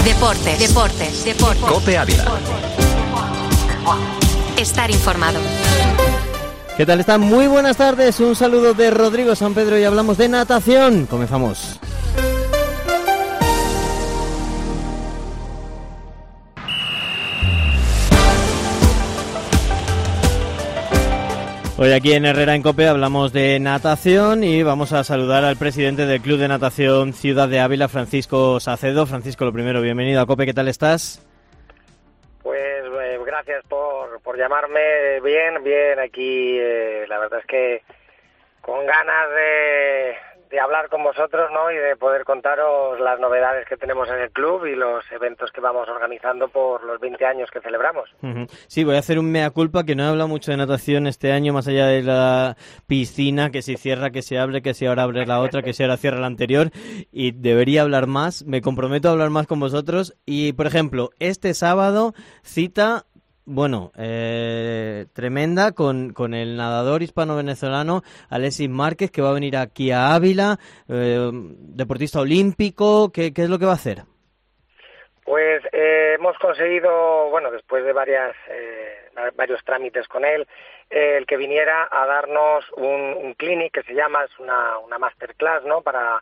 Deportes. COPE Ávila. Estar informado. ¿Qué tal están? Muy buenas tardes, un saludo de Rodrigo San Pedro y hablamos de natación. Comenzamos. Hoy aquí en Herrera en COPE hablamos de natación y vamos a saludar al presidente del Club de Natación Ciudad de Ávila, Francisco Sacedo. Francisco, lo primero, bienvenido a COPE, ¿qué tal estás? Pues gracias por llamarme. Bien, aquí la verdad es que con ganas de hablar con vosotros, ¿no? Y de poder contaros las novedades que tenemos en el club y los eventos que vamos organizando por los 20 años que celebramos. Uh-huh. Sí, voy a hacer un mea culpa, que no he hablado mucho de natación este año, más allá de la piscina, que si cierra, que se abre, que si ahora abre la otra, que si ahora cierra la anterior, y debería hablar más, me comprometo a hablar más con vosotros. Y, por ejemplo, este sábado cita... tremenda con el nadador hispano-venezolano Alexis Márquez, que va a venir aquí a Ávila, deportista olímpico. ¿Qué es lo que va a hacer? Pues hemos conseguido, después de varios trámites con él, el que viniera a darnos un clinic que se llama, es una masterclass, ¿no? Para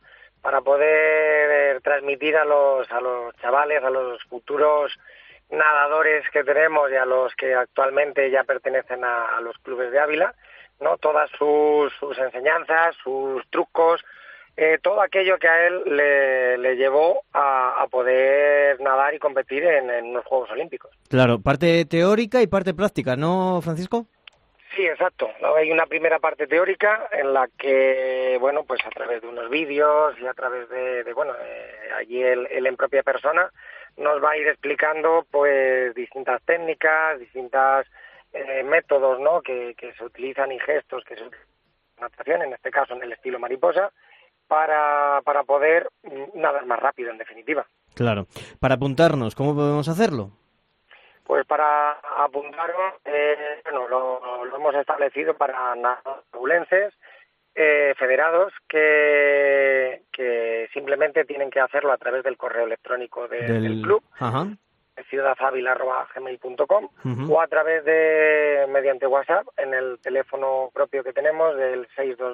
poder transmitir a los chavales, a los futuros nadadores que tenemos y a los que actualmente ya pertenecen a los clubes de Ávila, ¿no? Todas sus enseñanzas, sus trucos, todo aquello que a él le llevó a poder nadar y competir en unos Juegos Olímpicos. Claro, parte teórica y parte práctica, ¿no, Francisco? Sí, exacto. Hay una primera parte teórica en la que, pues a través de unos vídeos y a través de allí él en propia persona nos va a ir explicando pues distintas técnicas, distintos métodos, ¿no? que se utilizan y gestos que se utilizan en natación, en este caso en el estilo mariposa, para poder nadar más rápido, en definitiva. Claro. Para apuntarnos, ¿cómo podemos hacerlo? Pues para apuntarnos, lo hemos establecido para nadadores abulenses, federados, que simplemente tienen que hacerlo a través del correo electrónico del club, ciudadavila@gmail.com, o a través mediante WhatsApp, en el teléfono propio que tenemos del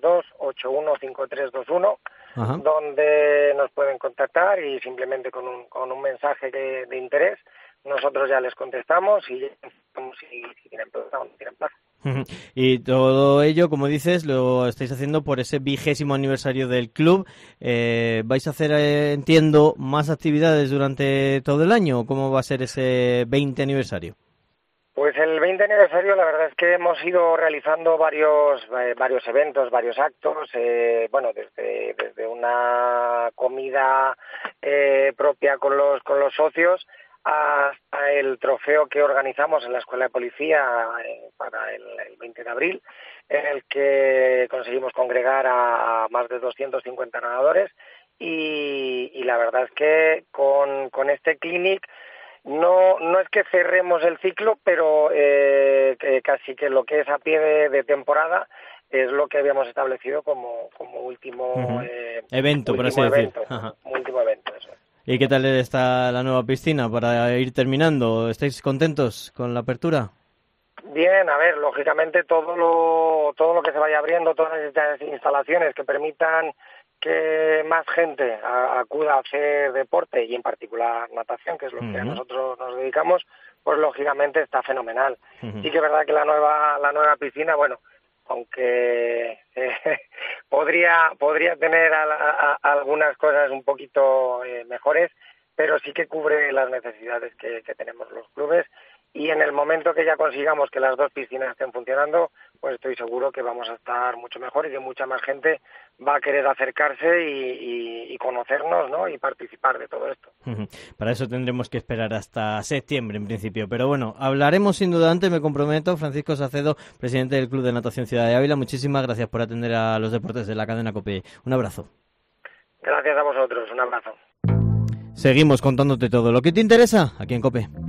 622-815321, donde nos pueden contactar y simplemente con un mensaje de interés nosotros ya les contestamos y si tienen plaza o no tienen plaza. Y todo ello, como dices, lo estáis haciendo por ese 20º aniversario del club. ¿Vais a hacer, entiendo, más actividades durante todo el año? ¿Cómo va a ser ese 20 aniversario? Pues el 20 aniversario, la verdad es que hemos ido realizando varios eventos, varios actos, desde una comida propia con los socios, hasta el trofeo que organizamos en la Escuela de Policía para el 20 de abril, en el que conseguimos congregar a más de 250 nadadores y la verdad es que con este clinic no es que cerremos el ciclo, pero casi que lo que es a pie de temporada es lo que habíamos establecido como último evento, por así decir. Último evento, eso es. ¿Y qué tal está la nueva piscina para ir terminando? ¿Estáis contentos con la apertura? Bien, a ver, lógicamente todo lo que se vaya abriendo, todas estas instalaciones que permitan que más gente acuda a hacer deporte y en particular natación, que es lo que a nosotros nos dedicamos, pues lógicamente está fenomenal. Sí que es verdad que la nueva piscina, aunque podría tener algunas cosas un poquito mejores, pero sí que cubre las necesidades que tenemos los clubes, y en el momento que ya consigamos que las dos piscinas estén funcionando, pues estoy seguro que vamos a estar mucho mejor y que mucha más gente va a querer acercarse y conocernos, ¿no? Y participar de todo esto. Para eso tendremos que esperar hasta septiembre en principio, pero bueno, hablaremos sin duda antes, me comprometo. Francisco Sacedo, presidente del Club de Natación Ciudad de Ávila, muchísimas gracias por atender a los deportes de la cadena COPE. Un abrazo. Gracias a vosotros, un abrazo. Seguimos contándote todo lo que te interesa aquí en COPE.